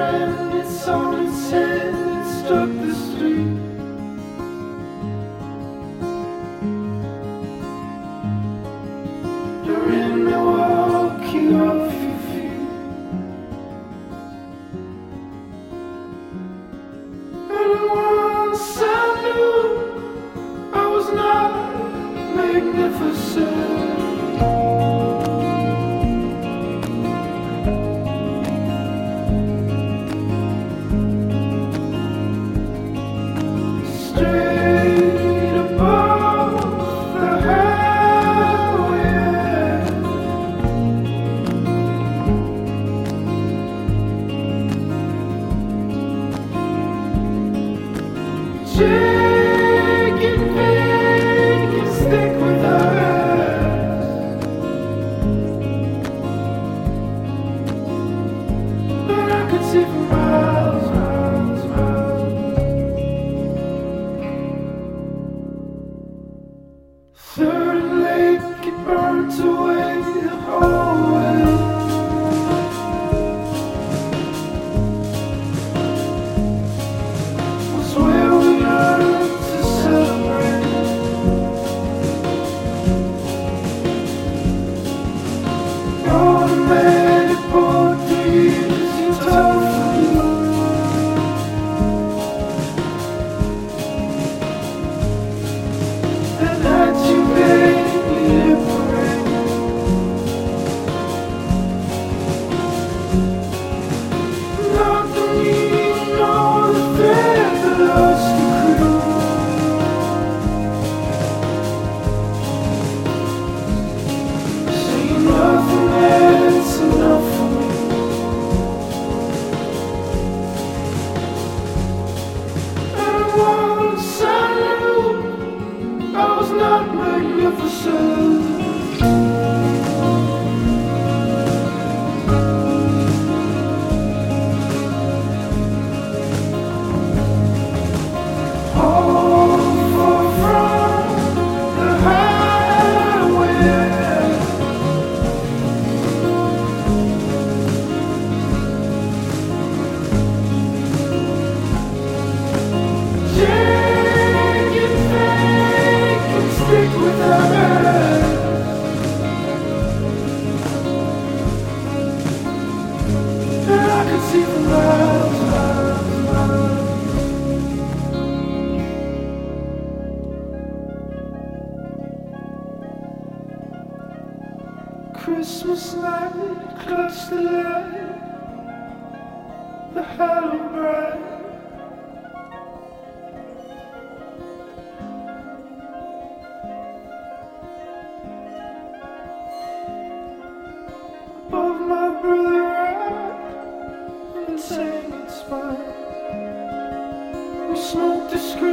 friend, it's on its head, it struck the street. You're in Milwaukee off your feet. And once I knew I was not magnificent. Straight above the highway, shaking big and stick with us. But I could see for miles, miles, miles. Third and Lake, it burnt away the whole way. Was where we learned to celebrate. Automatic Portuguese, you told me. And had you vaguely liberate. Not the need, nor the thread that us to create. See nothing that's enough for me. And once I knew I was not magnificent. All far from the highway. Shake it, fake and stick with us. And I could see for miles, miles, miles. Christmas night, clutch the light, the hollow bright. Above my brother right, and saying it's fine. We smoked discreet.